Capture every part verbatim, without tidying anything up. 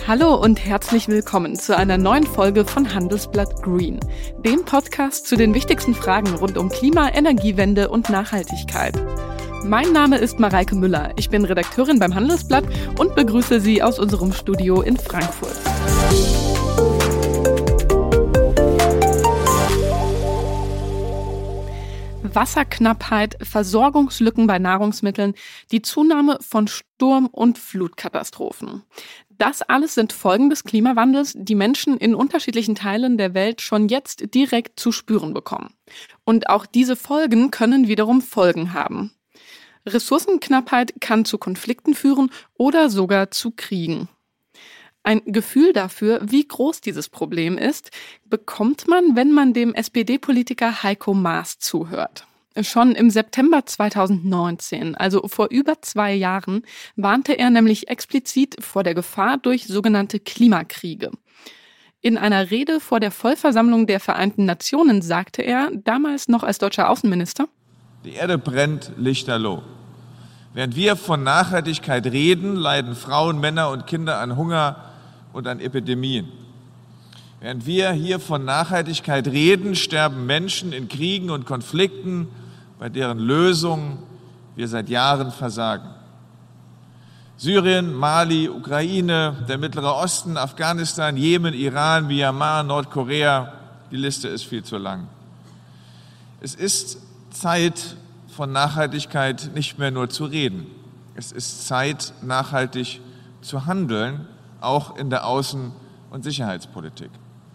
Hallo und herzlich willkommen zu einer neuen Folge von Handelsblatt Green, dem Podcast zu den wichtigsten Fragen rund um Klima, Energiewende und Nachhaltigkeit. Mein Name ist Mareike Müller, ich bin Redakteurin beim Handelsblatt und begrüße Sie aus unserem Studio in Frankfurt. Wasserknappheit, Versorgungslücken bei Nahrungsmitteln, die Zunahme von Sturm- und Flutkatastrophen. Das alles sind Folgen des Klimawandels, die Menschen in unterschiedlichen Teilen der Welt schon jetzt direkt zu spüren bekommen. Und auch diese Folgen können wiederum Folgen haben. Ressourcenknappheit kann zu Konflikten führen oder sogar zu Kriegen. Ein Gefühl dafür, wie groß dieses Problem ist, bekommt man, wenn man dem S P D-Politiker Heiko Maas zuhört. Schon im September zweitausendneunzehn, also vor über zwei Jahren, warnte er nämlich explizit vor der Gefahr durch sogenannte Klimakriege. In einer Rede vor der Vollversammlung der Vereinten Nationen sagte er, damals noch als deutscher Außenminister: Die Erde brennt lichterloh. Während wir von Nachhaltigkeit reden, leiden Frauen, Männer und Kinder an Hunger und an Epidemien. Während wir hier von Nachhaltigkeit reden, sterben Menschen in Kriegen und Konflikten, bei deren Lösung wir seit Jahren versagen. Syrien, Mali, Ukraine, der Mittlere Osten, Afghanistan, Jemen, Iran, Myanmar, Nordkorea, die Liste ist viel zu lang. Es ist Zeit, von Nachhaltigkeit nicht mehr nur zu reden. Es ist Zeit, nachhaltig zu handeln, auch in der Außen- und Sicherheitspolitik.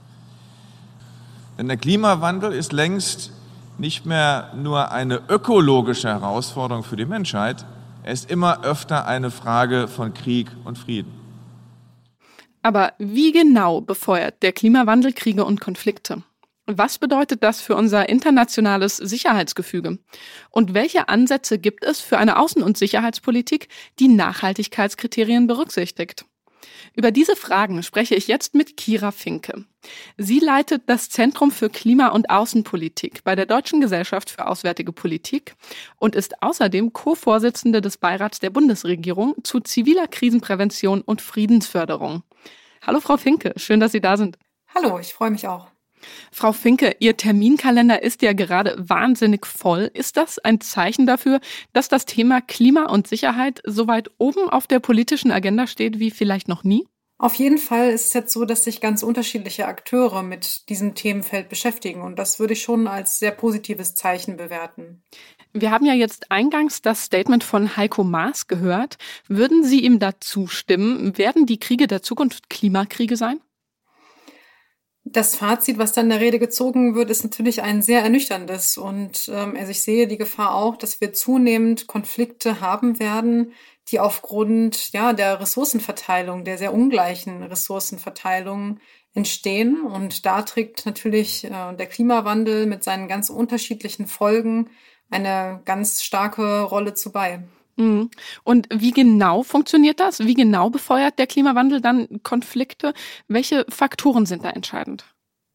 Denn der Klimawandel ist längst nicht mehr nur eine ökologische Herausforderung für die Menschheit, er ist immer öfter eine Frage von Krieg und Frieden. Aber wie genau befeuert der Klimawandel Kriege und Konflikte? Was bedeutet das für unser internationales Sicherheitsgefüge? Und welche Ansätze gibt es für eine Außen- und Sicherheitspolitik, die Nachhaltigkeitskriterien berücksichtigt? Über diese Fragen spreche ich jetzt mit Kira Finke. Sie leitet das Zentrum für Klima- und Außenpolitik bei der Deutschen Gesellschaft für Auswärtige Politik und ist außerdem Co-Vorsitzende des Beirats der Bundesregierung zu ziviler Krisenprävention und Friedensförderung. Hallo Frau Finke, schön, dass Sie da sind. Hallo, ich freue mich auch. Frau Finke, Ihr Terminkalender ist ja gerade wahnsinnig voll. Ist das ein Zeichen dafür, dass das Thema Klima und Sicherheit so weit oben auf der politischen Agenda steht wie vielleicht noch nie? Auf jeden Fall ist es jetzt so, dass sich ganz unterschiedliche Akteure mit diesem Themenfeld beschäftigen. Und das würde ich schon als sehr positives Zeichen bewerten. Wir haben ja jetzt eingangs das Statement von Heiko Maas gehört. Würden Sie ihm da zustimmen? Werden die Kriege der Zukunft Klimakriege sein? Das Fazit, was dann in der Rede gezogen wird, ist natürlich ein sehr ernüchterndes. Und ähm, also ich sehe die Gefahr auch, dass wir zunehmend Konflikte haben werden, die aufgrund ja der Ressourcenverteilung, der sehr ungleichen Ressourcenverteilung entstehen. Und da trägt natürlich äh, der Klimawandel mit seinen ganz unterschiedlichen Folgen eine ganz starke Rolle zu bei. Und wie genau funktioniert das? Wie genau befeuert der Klimawandel dann Konflikte? Welche Faktoren sind da entscheidend?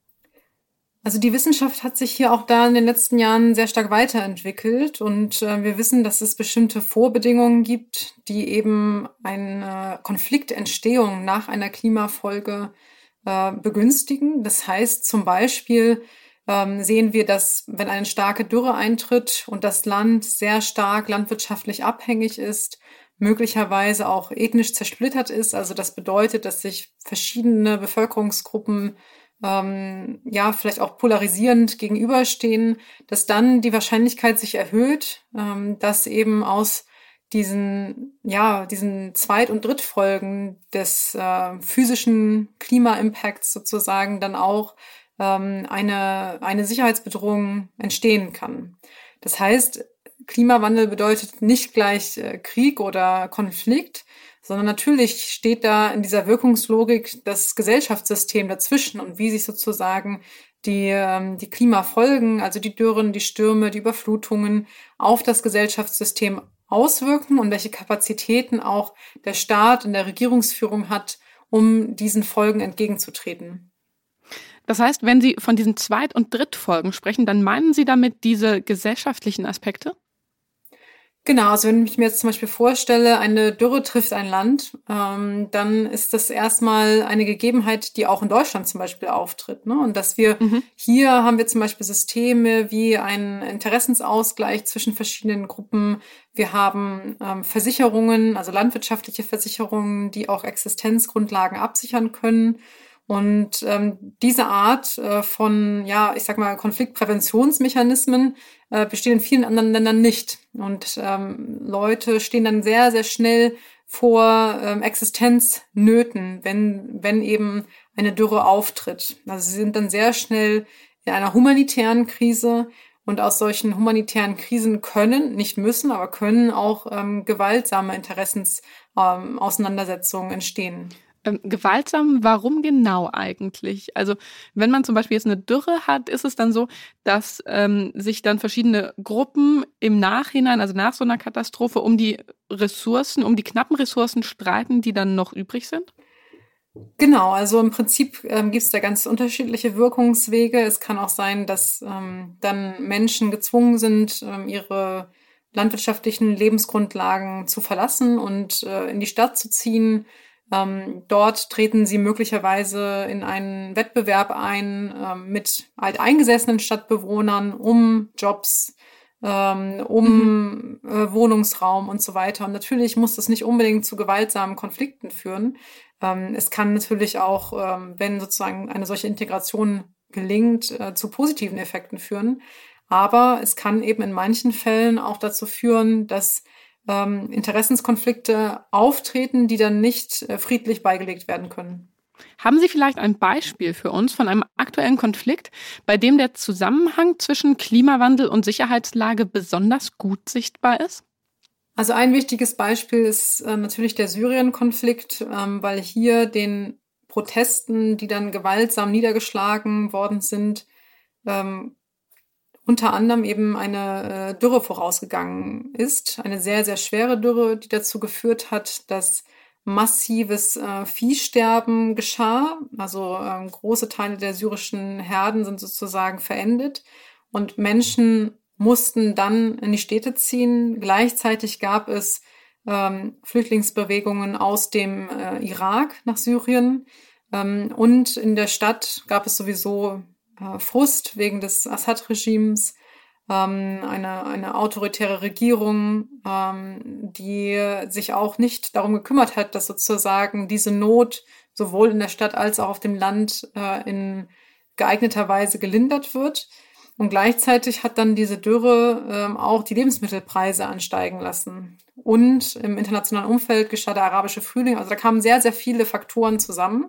Also die Wissenschaft hat sich hier auch da in den letzten Jahren sehr stark weiterentwickelt und äh, wir wissen, dass es bestimmte Vorbedingungen gibt, die eben eine Konfliktentstehung nach einer Klimafolge äh, begünstigen. Das heißt zum Beispiel, Ähm, sehen wir, dass wenn eine starke Dürre eintritt und das Land sehr stark landwirtschaftlich abhängig ist, möglicherweise auch ethnisch zersplittert ist. Also das bedeutet, dass sich verschiedene Bevölkerungsgruppen ähm, ja vielleicht auch polarisierend gegenüberstehen, dass dann die Wahrscheinlichkeit sich erhöht, ähm, dass eben aus diesen ja diesen Zweit- und Drittfolgen des äh, physischen Klima-Impacts sozusagen dann auch eine, eine Sicherheitsbedrohung entstehen kann. Das heißt, Klimawandel bedeutet nicht gleich Krieg oder Konflikt, sondern natürlich steht da in dieser Wirkungslogik das Gesellschaftssystem dazwischen und wie sich sozusagen die, die Klimafolgen, also die Dürren, die Stürme, die Überflutungen auf das Gesellschaftssystem auswirken und welche Kapazitäten auch der Staat und der Regierungsführung hat, um diesen Folgen entgegenzutreten. Das heißt, wenn Sie von diesen Zweit- und Drittfolgen sprechen, dann meinen Sie damit diese gesellschaftlichen Aspekte? Genau, also wenn ich mir jetzt zum Beispiel vorstelle, eine Dürre trifft ein Land, ähm, dann ist das erstmal eine Gegebenheit, die auch in Deutschland zum Beispiel auftritt. Ne? Und dass wir mhm. hier haben wir zum Beispiel Systeme wie einen Interessensausgleich zwischen verschiedenen Gruppen. Wir haben ähm, Versicherungen, also landwirtschaftliche Versicherungen, die auch Existenzgrundlagen absichern können. Und ähm, diese Art äh, von, ja, ich sag mal, Konfliktpräventionsmechanismen äh, bestehen in vielen anderen Ländern nicht. Und ähm, Leute stehen dann sehr, sehr schnell vor ähm, Existenznöten, wenn, wenn eben eine Dürre auftritt. Also sie sind dann sehr schnell in einer humanitären Krise. Und aus solchen humanitären Krisen können, nicht müssen, aber können auch ähm, gewaltsame Interessensauseinandersetzungen ähm, entstehen. Ähm, gewaltsam, warum genau eigentlich? Also wenn man zum Beispiel jetzt eine Dürre hat, ist es dann so, dass ähm, sich dann verschiedene Gruppen im Nachhinein, also nach so einer Katastrophe, um die Ressourcen, um die knappen Ressourcen streiten, die dann noch übrig sind? Genau, also im Prinzip ähm, gibt es da ganz unterschiedliche Wirkungswege. Es kann auch sein, dass ähm, dann Menschen gezwungen sind, ähm, ihre landwirtschaftlichen Lebensgrundlagen zu verlassen und äh, in die Stadt zu ziehen. Ähm, dort treten sie möglicherweise in einen Wettbewerb ein ähm, mit alteingesessenen Stadtbewohnern um Jobs, ähm, um mhm. äh, Wohnungsraum und so weiter. Und natürlich muss das nicht unbedingt zu gewaltsamen Konflikten führen. Ähm, es kann natürlich auch, ähm, wenn sozusagen eine solche Integration gelingt, äh, zu positiven Effekten führen. Aber es kann eben in manchen Fällen auch dazu führen, dass ähm, Interessenskonflikte auftreten, die dann nicht äh, friedlich beigelegt werden können. Haben Sie vielleicht ein Beispiel für uns von einem aktuellen Konflikt, bei dem der Zusammenhang zwischen Klimawandel und Sicherheitslage besonders gut sichtbar ist? Also ein wichtiges Beispiel ist äh, natürlich der Syrien-Konflikt, ähm, weil hier den Protesten, die dann gewaltsam niedergeschlagen worden sind, ähm, unter anderem eben eine äh, Dürre vorausgegangen ist. Eine sehr, sehr schwere Dürre, die dazu geführt hat, dass massives äh, Viehsterben geschah. Also äh, große Teile der syrischen Herden sind sozusagen verendet und Menschen mussten dann in die Städte ziehen. Gleichzeitig gab es ähm, Flüchtlingsbewegungen aus dem äh, Irak nach Syrien. Ähm, und in der Stadt gab es sowieso äh, Frust wegen des Assad-Regimes, ähm, eine, eine autoritäre Regierung, ähm, die sich auch nicht darum gekümmert hat, dass sozusagen diese Not sowohl in der Stadt als auch auf dem Land äh, in geeigneter Weise gelindert wird. Und gleichzeitig hat dann diese Dürre ähm, auch die Lebensmittelpreise ansteigen lassen. Und im internationalen Umfeld geschah der arabische Frühling. Also da kamen sehr, sehr viele Faktoren zusammen.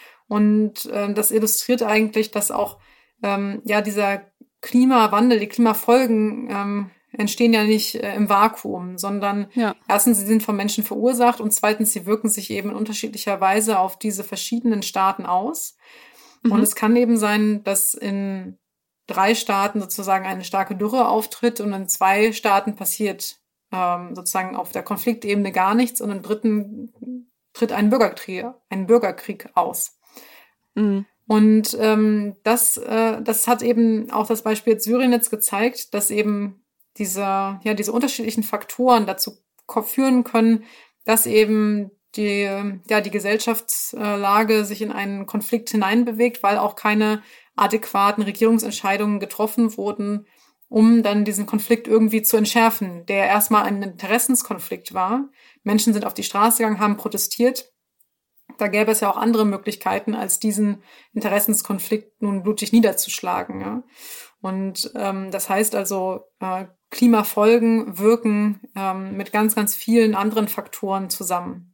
Und ähm, das illustriert eigentlich, dass auch ähm, ja dieser Klimawandel, die Klimafolgen ähm, entstehen ja nicht äh, im Vakuum, sondern ja. erstens, sie sind von Menschen verursacht und zweitens, sie wirken sich eben in unterschiedlicher Weise auf diese verschiedenen Staaten aus. Mhm. Und es kann eben sein, dass in drei Staaten sozusagen eine starke Dürre auftritt und in zwei Staaten passiert ähm, sozusagen auf der Konfliktebene gar nichts und im dritten tritt ein Bürgerkrieg, ein Bürgerkrieg aus. Mhm. Und ähm, das, äh, das hat eben auch das Beispiel Syrien jetzt gezeigt, dass eben diese, ja, diese unterschiedlichen Faktoren dazu führen können, dass eben die, ja, die Gesellschaftslage sich in einen Konflikt hineinbewegt, weil auch keine adäquaten Regierungsentscheidungen getroffen wurden, um dann diesen Konflikt irgendwie zu entschärfen, der erstmal ein Interessenskonflikt war. Menschen sind auf die Straße gegangen, haben protestiert. Da gäbe es ja auch andere Möglichkeiten, als diesen Interessenskonflikt nun blutig niederzuschlagen. Ja? Und ähm, das heißt also, äh, Klimafolgen wirken ähm, mit ganz, ganz vielen anderen Faktoren zusammen.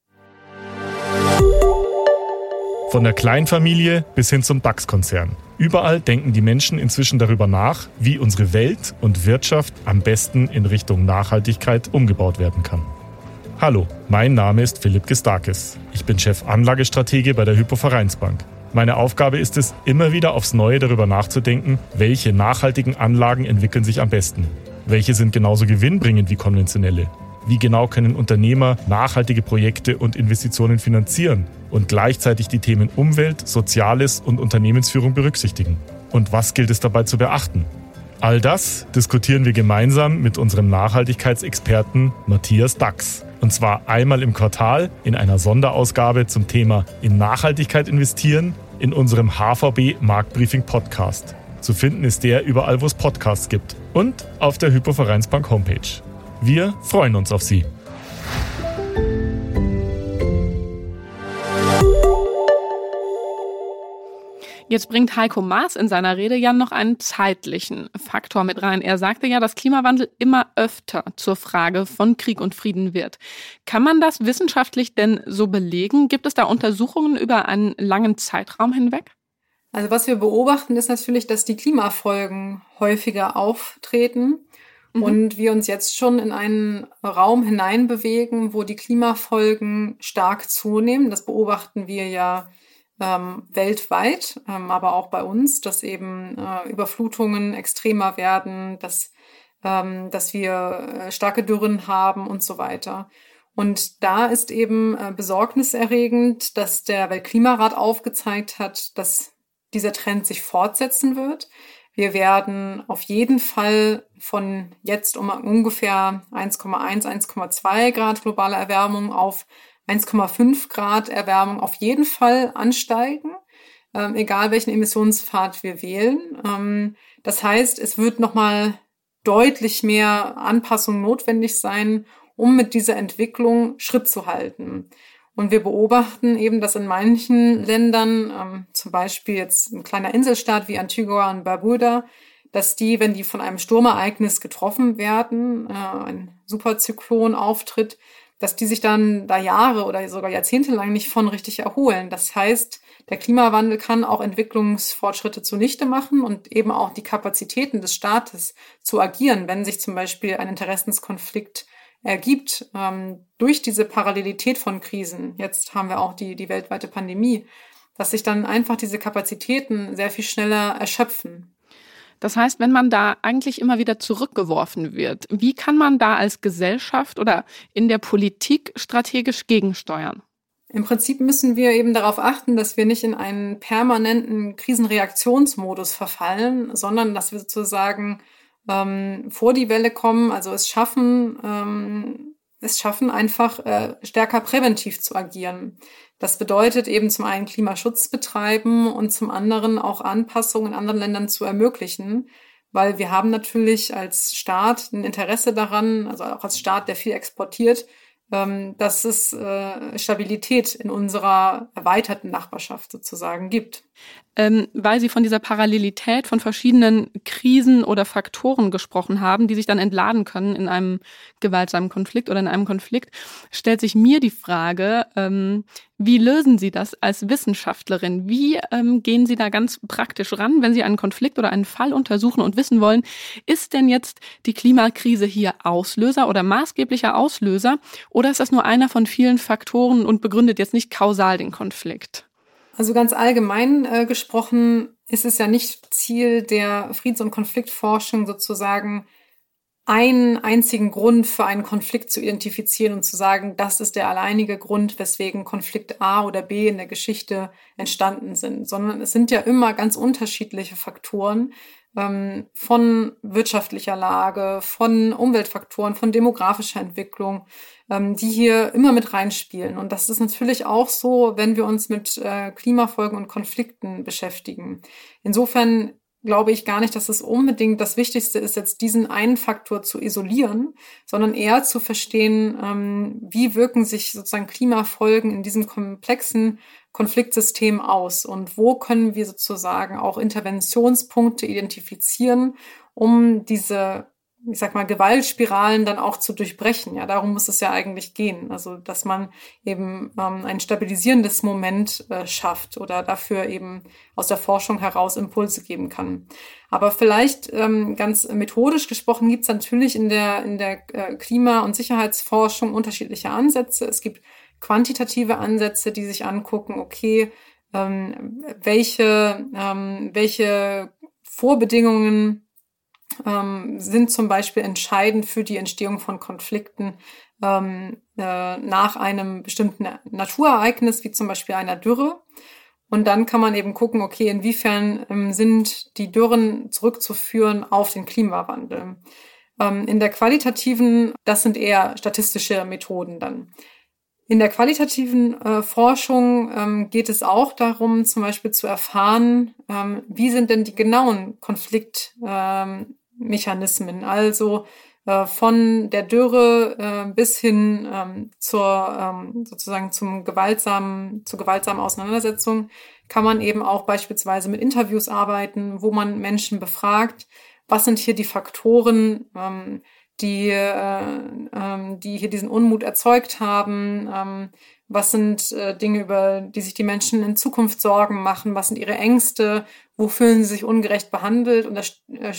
Von der Kleinfamilie bis hin zum DAX-Konzern. Überall denken die Menschen inzwischen darüber nach, wie unsere Welt und Wirtschaft am besten in Richtung Nachhaltigkeit umgebaut werden kann. Hallo, mein Name ist Philipp Gistakis. Ich bin Chef Anlagestratege bei der Hypo Vereinsbank. Meine Aufgabe ist es, immer wieder aufs Neue darüber nachzudenken, welche nachhaltigen Anlagen entwickeln sich am besten. Welche sind genauso gewinnbringend wie konventionelle? Wie genau können Unternehmer nachhaltige Projekte und Investitionen finanzieren und gleichzeitig die Themen Umwelt, Soziales und Unternehmensführung berücksichtigen? Und was gilt es dabei zu beachten? All das diskutieren wir gemeinsam mit unserem Nachhaltigkeitsexperten Matthias Dachs. Und zwar einmal im Quartal in einer Sonderausgabe zum Thema in Nachhaltigkeit investieren in unserem H V B Marktbriefing Podcast. Zu finden ist der überall, wo es Podcasts gibt und auf der Hypo-Vereinsbank Homepage. Wir freuen uns auf Sie. Jetzt bringt Heiko Maas in seiner Rede ja noch einen zeitlichen Faktor mit rein. Er sagte ja, dass Klimawandel immer öfter zur Frage von Krieg und Frieden wird. Kann man das wissenschaftlich denn so belegen? Gibt es da Untersuchungen über einen langen Zeitraum hinweg? Also was wir beobachten, ist natürlich, dass die Klimafolgen häufiger auftreten mhm. und wir uns jetzt schon in einen Raum hineinbewegen, wo die Klimafolgen stark zunehmen. Das beobachten wir ja Ähm, weltweit, ähm, aber auch bei uns, dass eben äh, Überflutungen extremer werden, dass, ähm, dass wir äh, starke Dürren haben und so weiter. Und da ist eben äh, besorgniserregend, dass der Weltklimarat aufgezeigt hat, dass dieser Trend sich fortsetzen wird. Wir werden auf jeden Fall von jetzt um ungefähr eins Komma eins, eins Komma zwei Grad globale Erwärmung auf eins Komma fünf Grad Erwärmung auf jeden Fall ansteigen, ähm, egal welchen Emissionspfad wir wählen. Ähm, das heißt, es wird nochmal deutlich mehr Anpassung notwendig sein, um mit dieser Entwicklung Schritt zu halten. Und wir beobachten eben, dass in manchen Ländern, ähm, zum Beispiel jetzt ein kleiner Inselstaat wie Antigua und Barbuda, dass die, wenn die von einem Sturmereignis getroffen werden, äh, ein Superzyklon auftritt, dass die sich dann da Jahre oder sogar Jahrzehnte lang nicht von richtig erholen. Das heißt, der Klimawandel kann auch Entwicklungsfortschritte zunichte machen und eben auch die Kapazitäten des Staates zu agieren, wenn sich zum Beispiel ein Interessenskonflikt ergibt, ähm, durch diese Parallelität von Krisen. Jetzt haben wir auch die, die weltweite Pandemie, dass sich dann einfach diese Kapazitäten sehr viel schneller erschöpfen. Das heißt, wenn man da eigentlich immer wieder zurückgeworfen wird, wie kann man da als Gesellschaft oder in der Politik strategisch gegensteuern? Im Prinzip müssen wir eben darauf achten, dass wir nicht in einen permanenten Krisenreaktionsmodus verfallen, sondern dass wir sozusagen ähm, vor die Welle kommen, also es schaffen, ähm, es schaffen einfach äh, stärker präventiv zu agieren. Das bedeutet eben zum einen Klimaschutz betreiben und zum anderen auch Anpassungen in anderen Ländern zu ermöglichen, weil wir haben natürlich als Staat ein Interesse daran, also auch als Staat, der viel exportiert, ähm, dass es äh, Stabilität in unserer erweiterten Nachbarschaft sozusagen gibt. Ähm, weil Sie von dieser Parallelität von verschiedenen Krisen oder Faktoren gesprochen haben, die sich dann entladen können in einem gewaltsamen Konflikt oder in einem Konflikt, stellt sich mir die Frage, ähm, wie lösen Sie das als Wissenschaftlerin? Wie ähm, gehen Sie da ganz praktisch ran, wenn Sie einen Konflikt oder einen Fall untersuchen und wissen wollen, ist denn jetzt die Klimakrise hier Auslöser oder maßgeblicher Auslöser oder ist das nur einer von vielen Faktoren und begründet jetzt nicht kausal den Konflikt? Also ganz allgemein äh, gesprochen ist es ja nicht Ziel der Friedens- und Konfliktforschung sozusagen, einen einzigen Grund für einen Konflikt zu identifizieren und zu sagen, das ist der alleinige Grund, weswegen Konflikt A oder B in der Geschichte entstanden sind, sondern es sind ja immer ganz unterschiedliche Faktoren, ähm, von wirtschaftlicher Lage, von Umweltfaktoren, von demografischer Entwicklung, ähm, die hier immer mit reinspielen. Und das ist natürlich auch so, wenn wir uns mit äh, Klimafolgen und Konflikten beschäftigen. Insofern glaube ich gar nicht, dass es unbedingt das Wichtigste ist, jetzt diesen einen Faktor zu isolieren, sondern eher zu verstehen, ähm, wie wirken sich sozusagen Klimafolgen in diesem komplexen Konfliktsystem aus und wo können wir sozusagen auch Interventionspunkte identifizieren, um diese, ich sag mal, Gewaltspiralen dann auch zu durchbrechen. Ja, darum muss es ja eigentlich gehen. Also, dass man eben ähm, ein stabilisierendes Moment äh, schafft oder dafür eben aus der Forschung heraus Impulse geben kann. Aber vielleicht ähm, ganz methodisch gesprochen gibt es natürlich in der in der äh, Klima- und Sicherheitsforschung unterschiedliche Ansätze. Es gibt quantitative Ansätze, die sich angucken, okay, ähm, welche ähm, welche Vorbedingungen ähm, sind zum Beispiel entscheidend für die Entstehung von Konflikten ähm, äh, nach einem bestimmten Naturereignis, wie zum Beispiel einer Dürre. Und dann kann man eben gucken, okay, inwiefern ähm, sind die Dürren zurückzuführen auf den Klimawandel. Ähm, in der qualitativen, das sind eher statistische Methoden dann. In der qualitativen äh, Forschung ähm, geht es auch darum, zum Beispiel zu erfahren, ähm, wie sind denn die genauen Konfliktmechanismen, ähm, also äh, von der Dürre äh, bis hin ähm, zur ähm, sozusagen zum gewaltsamen, zur gewaltsamen Auseinandersetzung kann man eben auch beispielsweise mit Interviews arbeiten, wo man Menschen befragt, was sind hier die Faktoren, ähm, die, äh, ähm, die hier diesen Unmut erzeugt haben, ähm, was sind äh, Dinge, über die sich die Menschen in Zukunft Sorgen machen, was sind ihre Ängste, wo fühlen sie sich ungerecht behandelt, und das, äh,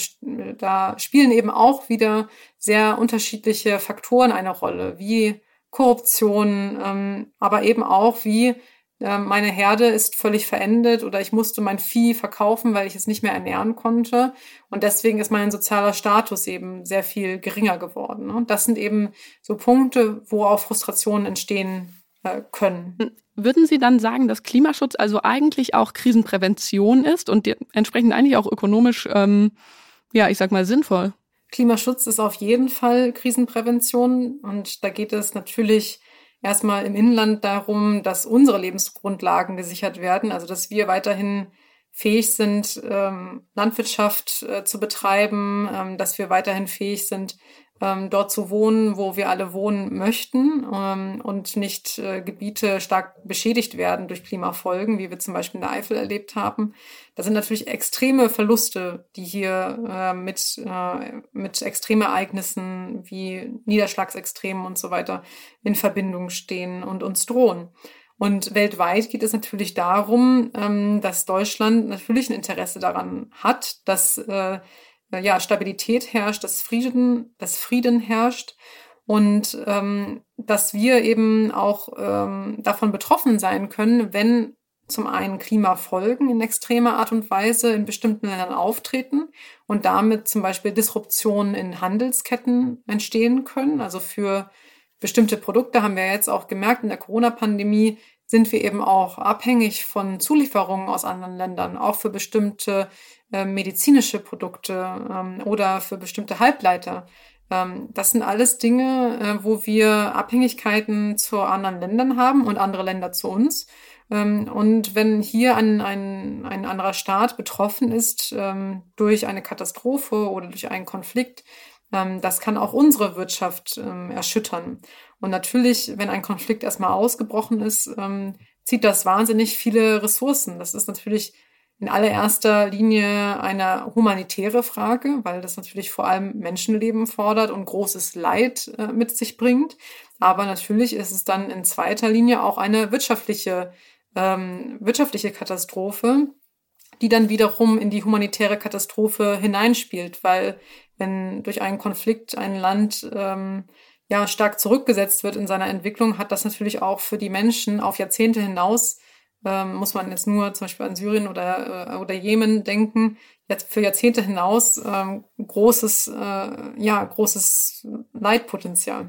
da spielen eben auch wieder sehr unterschiedliche Faktoren eine Rolle, wie Korruption, ähm, aber eben auch wie meine Herde ist völlig verendet oder ich musste mein Vieh verkaufen, weil ich es nicht mehr ernähren konnte. Und deswegen ist mein sozialer Status eben sehr viel geringer geworden. Und das sind eben so Punkte, wo auch Frustrationen entstehen äh, können. Würden Sie dann sagen, dass Klimaschutz also eigentlich auch Krisenprävention ist und entsprechend eigentlich auch ökonomisch, ähm, ja, ich sag mal, sinnvoll? Klimaschutz ist auf jeden Fall Krisenprävention. Und da geht es natürlich erstmal im Inland darum, dass unsere Lebensgrundlagen gesichert werden, also dass wir weiterhin fähig sind, ähm, Landwirtschaft äh, zu betreiben, ähm, dass wir weiterhin fähig sind, ähm, dort zu wohnen, wo wir alle wohnen möchten, ähm, und nicht äh, Gebiete stark beschädigt werden durch Klimafolgen, wie wir zum Beispiel in der Eifel erlebt haben. Das sind natürlich extreme Verluste, die hier äh, mit, äh, mit Extremereignissen wie Niederschlagsextremen und so weiter in Verbindung stehen und uns drohen. Und weltweit geht es natürlich darum, ähm, dass Deutschland natürlich ein Interesse daran hat, dass äh, ja, Stabilität herrscht, dass Frieden, dass Frieden herrscht und ähm, dass wir eben auch ähm, davon betroffen sein können, wenn zum einen Klimafolgen in extremer Art und Weise in bestimmten Ländern auftreten und damit zum Beispiel Disruptionen in Handelsketten entstehen können. Also für bestimmte Produkte haben wir jetzt auch gemerkt, in der Corona-Pandemie sind wir eben auch abhängig von Zulieferungen aus anderen Ländern, auch für bestimmte äh, medizinische Produkte ähm, oder für bestimmte Halbleiter. Ähm, das sind alles Dinge, äh, wo wir Abhängigkeiten zu anderen Ländern haben und andere Länder zu uns. Ähm, und wenn hier ein, ein, ein anderer Staat betroffen ist ähm, durch eine Katastrophe oder durch einen Konflikt, ähm, das kann auch unsere Wirtschaft ähm, erschüttern. Und natürlich, wenn ein Konflikt erstmal ausgebrochen ist, ähm, zieht das wahnsinnig viele Ressourcen. Das ist natürlich in allererster Linie eine humanitäre Frage, weil das natürlich vor allem Menschenleben fordert und großes Leid äh, mit sich bringt. Aber natürlich ist es dann in zweiter Linie auch eine wirtschaftliche, ähm, wirtschaftliche Katastrophe, die dann wiederum in die humanitäre Katastrophe hineinspielt, weil wenn durch einen Konflikt ein Land ähm, ja stark zurückgesetzt wird in seiner Entwicklung, hat das natürlich auch für die Menschen auf Jahrzehnte hinaus, ähm, muss man jetzt nur zum Beispiel an Syrien oder, äh, oder Jemen denken, jetzt für Jahrzehnte hinaus ähm, großes, äh, ja, großes Leidpotenzial.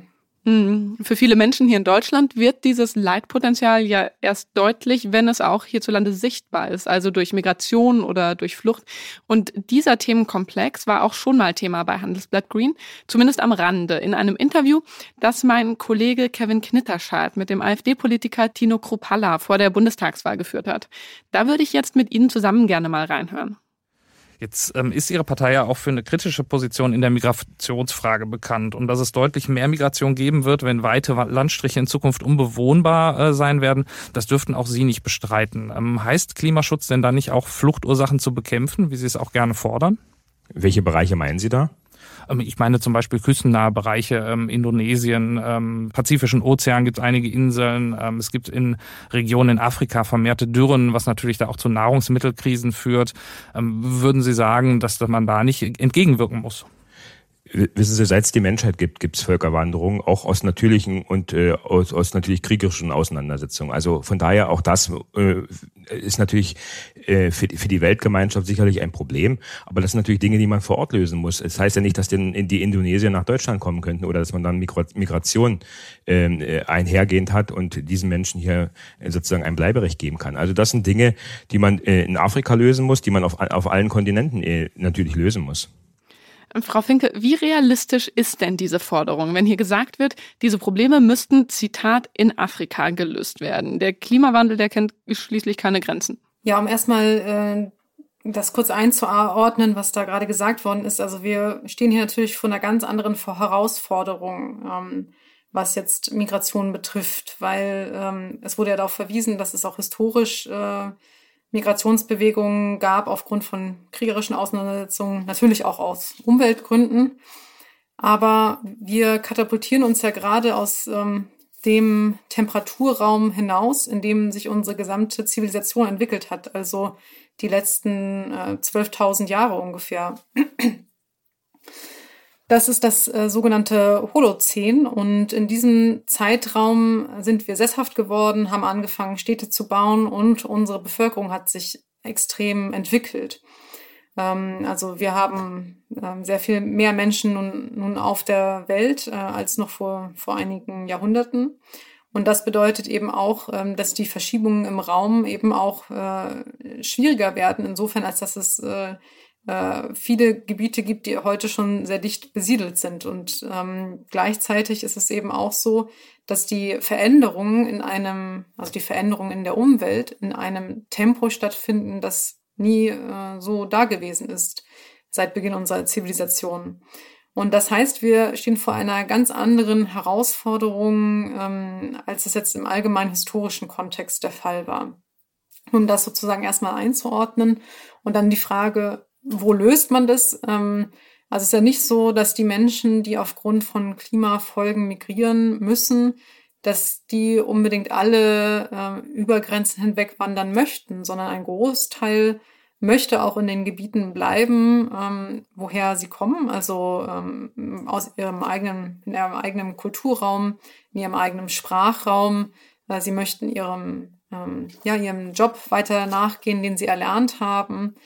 Für viele Menschen hier in Deutschland wird dieses Leidpotenzial ja erst deutlich, wenn es auch hierzulande sichtbar ist, also durch Migration oder durch Flucht. Und dieser Themenkomplex war auch schon mal Thema bei Handelsblatt Green, zumindest am Rande, in einem Interview, das mein Kollege Kevin Knitterschad mit dem AfD-Politiker Tino Kruppalla vor der Bundestagswahl geführt hat. Da würde ich jetzt mit Ihnen zusammen gerne mal reinhören. Jetzt ähm, ist Ihre Partei ja auch für eine kritische Position in der Migrationsfrage bekannt und dass es deutlich mehr Migration geben wird, wenn weite Landstriche in Zukunft unbewohnbar äh, sein werden. Das dürften auch Sie nicht bestreiten. Ähm, heißt Klimaschutz denn da nicht auch Fluchtursachen zu bekämpfen, wie Sie es auch gerne fordern? Welche Bereiche meinen Sie da? Ich meine zum Beispiel küstennahe Bereiche, ähm, Indonesien, ähm, Pazifischen Ozean gibt es einige Inseln. Ähm, es gibt in Regionen in Afrika vermehrte Dürren, was natürlich da auch zu Nahrungsmittelkrisen führt. Ähm, würden Sie sagen, dass man da nicht entgegenwirken muss? wissen Sie, seit es die Menschheit gibt, gibt es Völkerwanderung, auch aus natürlichen und äh, aus, aus natürlich kriegerischen Auseinandersetzungen. Also von daher auch das äh, ist natürlich äh, für, die, für die Weltgemeinschaft sicherlich ein Problem. Aber das sind natürlich Dinge, die man vor Ort lösen muss. Es das heißt ja nicht, dass denn die Indonesier nach Deutschland kommen könnten oder dass man dann Migration äh, einhergehend hat und diesen Menschen hier sozusagen ein Bleiberecht geben kann. Also das sind Dinge, die man äh, in Afrika lösen muss, die man auf, auf allen Kontinenten äh, natürlich lösen muss. Frau Finke, wie realistisch ist denn diese Forderung, wenn hier gesagt wird, diese Probleme müssten, Zitat, in Afrika gelöst werden? Der Klimawandel, der kennt schließlich keine Grenzen. Ja, um erstmal äh, das kurz einzuordnen, was da gerade gesagt worden ist. Also wir stehen hier natürlich vor einer ganz anderen Herausforderung, ähm, was jetzt Migration betrifft, weil ähm, es wurde ja darauf verwiesen, dass es auch historisch äh, Migrationsbewegungen gab aufgrund von kriegerischen Auseinandersetzungen, natürlich auch aus Umweltgründen. Aber wir katapultieren uns ja gerade aus ähm, dem Temperaturraum hinaus, in dem sich unsere gesamte Zivilisation entwickelt hat, also die letzten äh, zwölftausend Jahre ungefähr. Das ist das äh, sogenannte Holozän und in diesem Zeitraum sind wir sesshaft geworden, haben angefangen, Städte zu bauen und unsere Bevölkerung hat sich extrem entwickelt. Ähm, also wir haben ähm, sehr viel mehr Menschen nun, nun auf der Welt äh, als noch vor, vor einigen Jahrhunderten. Und das bedeutet eben auch, ähm, dass die Verschiebungen im Raum eben auch äh, schwieriger werden, insofern als dass es äh, viele Gebiete gibt, die heute schon sehr dicht besiedelt sind. Und ähm, gleichzeitig ist es eben auch so, dass die Veränderungen in einem, also die Veränderungen in der Umwelt in einem Tempo stattfinden, das nie äh, so da gewesen ist seit Beginn unserer Zivilisation. Und das heißt, wir stehen vor einer ganz anderen Herausforderung, ähm, als es jetzt im allgemeinen historischen Kontext der Fall war. Um das sozusagen erstmal einzuordnen und dann die Frage, wo löst man das? Also es ist ja nicht so, dass die Menschen, die aufgrund von Klimafolgen migrieren müssen, dass die unbedingt alle äh, über Grenzen hinweg wandern möchten, sondern ein Großteil möchte auch in den Gebieten bleiben, ähm, woher sie kommen, also ähm, aus ihrem eigenen, in ihrem eigenen Kulturraum, in ihrem eigenen Sprachraum. Äh, sie möchten ihrem, ähm, ja, ihrem Job weiter nachgehen, den sie erlernt haben.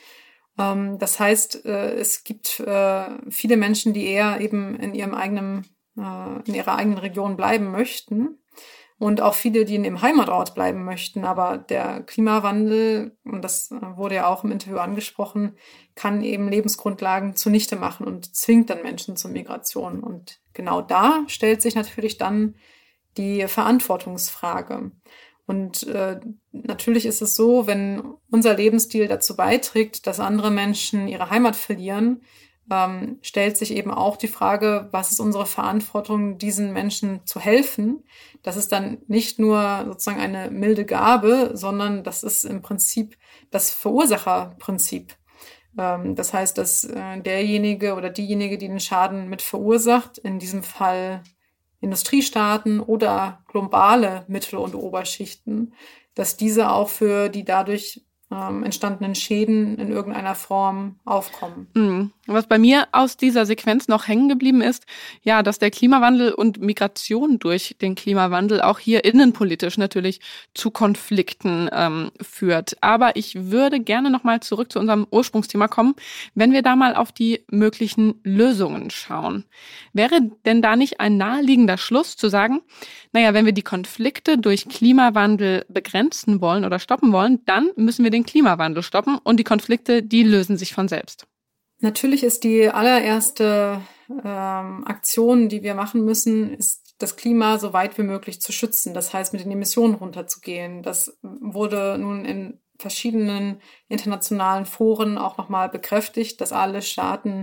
Das heißt, es gibt viele Menschen, die eher eben in ihrem eigenen, in ihrer eigenen Region bleiben möchten und auch viele, die in ihrem Heimatort bleiben möchten. Aber der Klimawandel, und das wurde ja auch im Interview angesprochen, kann eben Lebensgrundlagen zunichte machen und zwingt dann Menschen zur Migration. Und genau da stellt sich natürlich dann die Verantwortungsfrage. Und äh, natürlich ist es so, wenn unser Lebensstil dazu beiträgt, dass andere Menschen ihre Heimat verlieren, ähm, stellt sich eben auch die Frage, was ist unsere Verantwortung, diesen Menschen zu helfen? Das ist dann nicht nur sozusagen eine milde Gabe, sondern das ist im Prinzip das Verursacherprinzip. Ähm, das heißt, dass äh, derjenige oder diejenige, die den Schaden mit verursacht, in diesem Fall Industriestaaten oder globale Mittel- und Oberschichten, dass diese auch für die dadurch ähm, entstandenen Schäden in irgendeiner Form aufkommen. Mhm. Was bei mir aus dieser Sequenz noch hängen geblieben ist, ja, dass der Klimawandel und Migration durch den Klimawandel auch hier innenpolitisch natürlich zu Konflikten ähm, führt. Aber ich würde gerne nochmal zurück zu unserem Ursprungsthema kommen, wenn wir da mal auf die möglichen Lösungen schauen. Wäre denn da nicht ein naheliegender Schluss zu sagen, naja, wenn wir die Konflikte durch Klimawandel begrenzen wollen oder stoppen wollen, dann müssen wir den Klimawandel stoppen und die Konflikte, die lösen sich von selbst. Natürlich ist die allererste ähm, Aktion, die wir machen müssen, ist das Klima so weit wie möglich zu schützen. Das heißt, mit den Emissionen runterzugehen. Das wurde nun in verschiedenen internationalen Foren auch nochmal bekräftigt, dass alle Staaten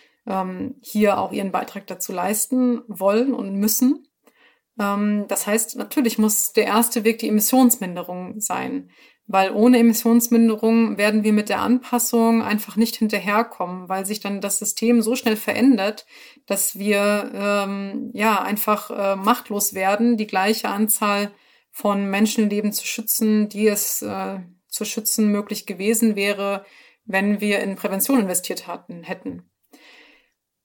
ähm, hier auch ihren Beitrag dazu leisten wollen und müssen. Ähm, das heißt, natürlich muss der erste Weg die Emissionsminderung sein. Weil ohne Emissionsminderung werden wir mit der Anpassung einfach nicht hinterherkommen, weil sich dann das System so schnell verändert, dass wir ähm, ja einfach äh, machtlos werden, die gleiche Anzahl von Menschenleben zu schützen, die es äh, zu schützen möglich gewesen wäre, wenn wir in Prävention investiert hatten, hätten.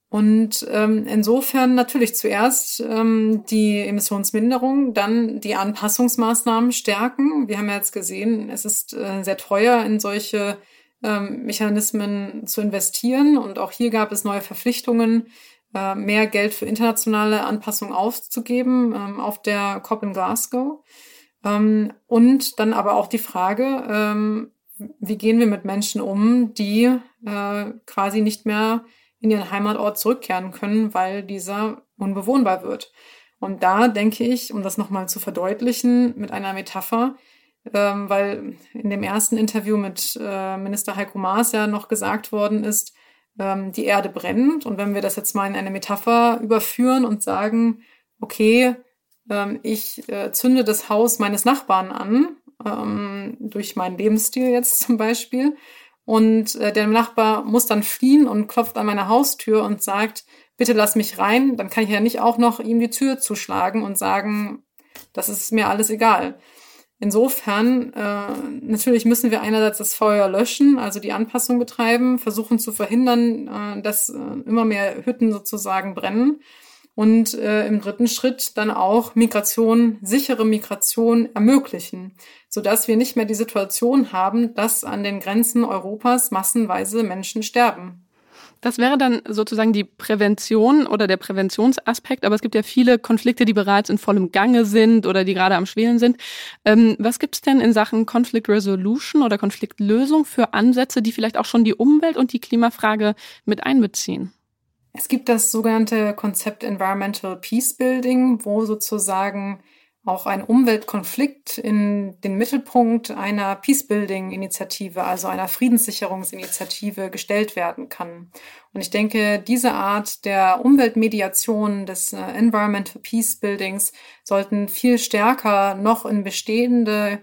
Und ähm, insofern natürlich zuerst ähm, die Emissionsminderung, dann die Anpassungsmaßnahmen stärken. Wir haben ja jetzt gesehen, es ist äh, sehr teuer, in solche ähm, Mechanismen zu investieren. Und auch hier gab es neue Verpflichtungen, äh, mehr Geld für internationale Anpassung auszugeben ähm, auf der COP in Glasgow. Ähm, und dann aber auch die Frage, ähm, wie gehen wir mit Menschen um, die äh, quasi nicht mehr in ihren Heimatort zurückkehren können, weil dieser unbewohnbar wird. Und da denke ich, um das nochmal zu verdeutlichen, mit einer Metapher, ähm, weil in dem ersten Interview mit äh, Minister Heiko Maas ja noch gesagt worden ist, ähm, die Erde brennt. Und wenn wir das jetzt mal in eine Metapher überführen und sagen, okay, ähm, ich äh, zünde das Haus meines Nachbarn an, ähm, durch meinen Lebensstil jetzt zum Beispiel, und äh, der Nachbar muss dann fliehen und klopft an meine Haustür und sagt, bitte lass mich rein. Dann kann ich ja nicht auch noch ihm die Tür zuschlagen und sagen, das ist mir alles egal. Insofern, äh, natürlich müssen wir einerseits das Feuer löschen, also die Anpassung betreiben, versuchen zu verhindern, äh, dass äh, immer mehr Hütten sozusagen brennen. Und äh, im dritten Schritt dann auch Migration, sichere Migration ermöglichen, sodass wir nicht mehr die Situation haben, dass an den Grenzen Europas massenweise Menschen sterben. Das wäre dann sozusagen die Prävention oder der Präventionsaspekt, aber es gibt ja viele Konflikte, die bereits in vollem Gange sind oder die gerade am Schwelen sind. Ähm, was gibt es denn in Sachen Conflict Resolution oder Konfliktlösung für Ansätze, die vielleicht auch schon die Umwelt- und die Klimafrage mit einbeziehen? Es gibt das sogenannte Konzept Environmental Peacebuilding, wo sozusagen auch ein Umweltkonflikt in den Mittelpunkt einer Peacebuilding-Initiative, also einer Friedenssicherungsinitiative, gestellt werden kann. Und ich denke, diese Art der Umweltmediation, des Environmental Peacebuildings, sollten viel stärker noch in bestehende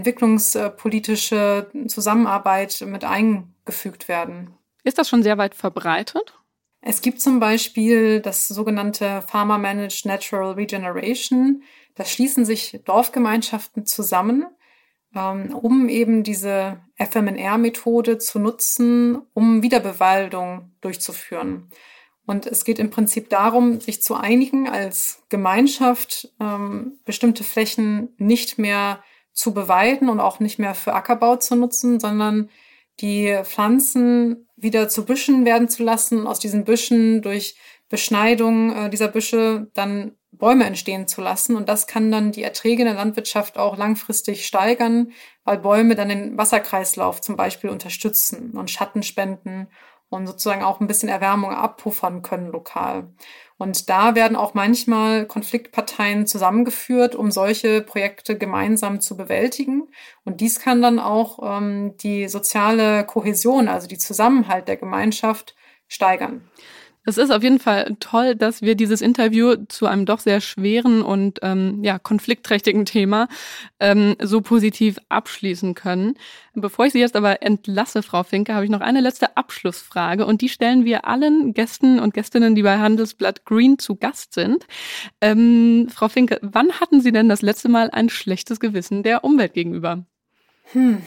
entwicklungspolitische Zusammenarbeit mit eingefügt werden. Ist das schon sehr weit verbreitet? Es gibt zum Beispiel das sogenannte Farmer Managed Natural Regeneration. Da schließen sich Dorfgemeinschaften zusammen, ähm, um eben diese F M N R-Methode zu nutzen, um Wiederbewaldung durchzuführen. Und es geht im Prinzip darum, sich zu einigen als Gemeinschaft, ähm, bestimmte Flächen nicht mehr zu beweiden und auch nicht mehr für Ackerbau zu nutzen, sondern die Pflanzen wieder zu Büschen werden zu lassen, aus diesen Büschen durch Beschneidung äh, dieser Büsche dann Bäume entstehen zu lassen. Und das kann dann die Erträge in der Landwirtschaft auch langfristig steigern, weil Bäume dann den Wasserkreislauf zum Beispiel unterstützen und Schatten spenden und sozusagen auch ein bisschen Erwärmung abpuffern können lokal. Und da werden auch manchmal Konfliktparteien zusammengeführt, um solche Projekte gemeinsam zu bewältigen. Und dies kann dann auch ähm, die soziale Kohäsion, also die Zusammenhalt der Gemeinschaft, steigern. Es ist auf jeden Fall toll, dass wir dieses Interview zu einem doch sehr schweren und ähm, ja konfliktträchtigen Thema ähm, so positiv abschließen können. Bevor ich Sie jetzt aber entlasse, Frau Finke, habe ich noch eine letzte Abschlussfrage und die stellen wir allen Gästen und Gästinnen, die bei Handelsblatt Green zu Gast sind. Ähm, Frau Finke, wann hatten Sie denn das letzte Mal ein schlechtes Gewissen der Umwelt gegenüber? Hm.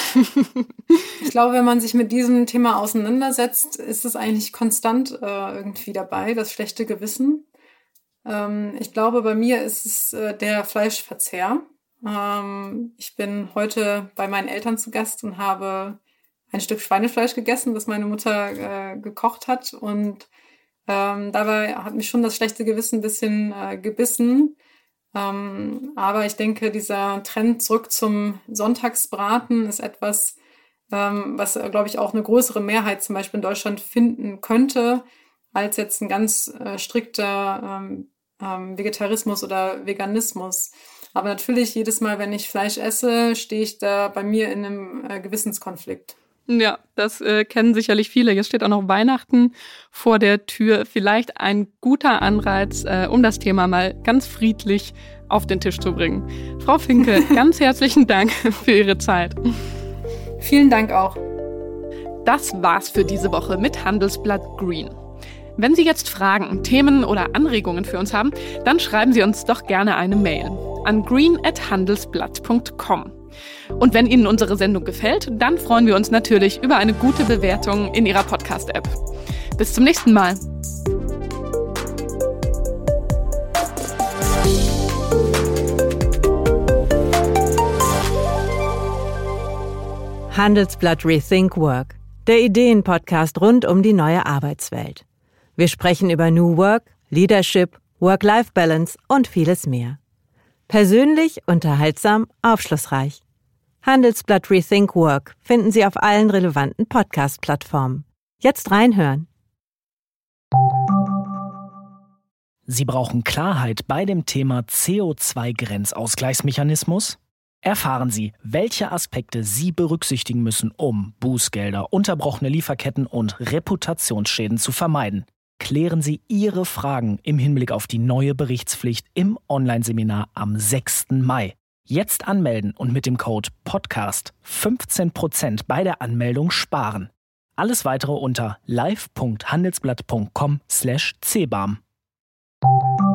Ich glaube, wenn man sich mit diesem Thema auseinandersetzt, ist es eigentlich konstant äh, irgendwie dabei, das schlechte Gewissen. Ähm, ich glaube, bei mir ist es äh, der Fleischverzehr. Ähm, ich bin heute bei meinen Eltern zu Gast und habe ein Stück Schweinefleisch gegessen, das meine Mutter äh, gekocht hat. Und ähm, dabei hat mich schon das schlechte Gewissen ein bisschen äh, gebissen. Ähm, aber ich denke, dieser Trend zurück zum Sonntagsbraten ist etwas, ähm, was, glaube ich, auch eine größere Mehrheit zum Beispiel in Deutschland finden könnte, als jetzt ein ganz äh, strikter ähm, ähm, Vegetarismus oder Veganismus. Aber natürlich, jedes Mal, wenn ich Fleisch esse, stehe ich da bei mir in einem äh, Gewissenskonflikt. Ja, das äh, kennen sicherlich viele. Jetzt steht auch noch Weihnachten vor der Tür. Vielleicht ein guter Anreiz, äh, um das Thema mal ganz friedlich auf den Tisch zu bringen. Frau Finke, ganz herzlichen Dank für Ihre Zeit. Vielen Dank auch. Das war's für diese Woche mit Handelsblatt Green. Wenn Sie jetzt Fragen, Themen oder Anregungen für uns haben, dann schreiben Sie uns doch gerne eine Mail. an green at handelsblatt punkt com. Und wenn Ihnen unsere Sendung gefällt, dann freuen wir uns natürlich über eine gute Bewertung in Ihrer Podcast-App. Bis zum nächsten Mal. Handelsblatt Rethink Work, der Ideen-Podcast rund um die neue Arbeitswelt. Wir sprechen über New Work, Leadership, Work-Life-Balance und vieles mehr. Persönlich, unterhaltsam, aufschlussreich. Handelsblatt Rethink Work finden Sie auf allen relevanten Podcast-Plattformen. Jetzt reinhören. Sie brauchen Klarheit bei dem Thema C O zwei Grenzausgleichsmechanismus? Erfahren Sie, welche Aspekte Sie berücksichtigen müssen, um Bußgelder, unterbrochene Lieferketten und Reputationsschäden zu vermeiden. Klären Sie Ihre Fragen im Hinblick auf die neue Berichtspflicht im Online-Seminar am sechsten Mai. Jetzt anmelden und mit dem Code Podcast fünfzehn Prozent bei der Anmeldung sparen. Alles weitere unter live punkt handelsblatt punkt com slash c b a m.